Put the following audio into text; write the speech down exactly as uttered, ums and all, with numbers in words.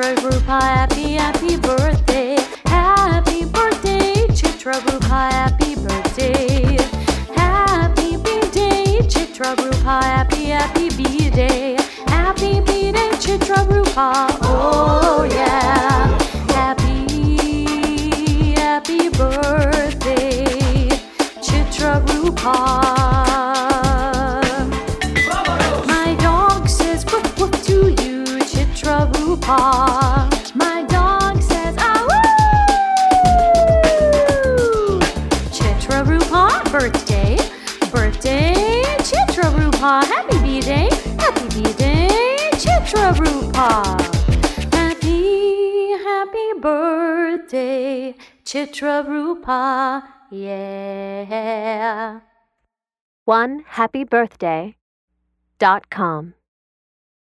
Chitrarupa, happy, happy birthday. Happy birthday, Chitrarupa, happy birthday. Happy B-Day, Chitrarupa, happy, happy B-Day. Happy B-Day, Chitrarupa, oh yeah. Happy, happy birthday, Chitrarupa. My dog says woof woof to you, Chitrarupa. My dog says ah woo. Chitrarupa, birthday, birthday, Chitrarupa. Happy B-Day, happy B-Day, Chitrarupa. Happy, happy birthday, Chitrarupa, yeah. one happy birthday dot com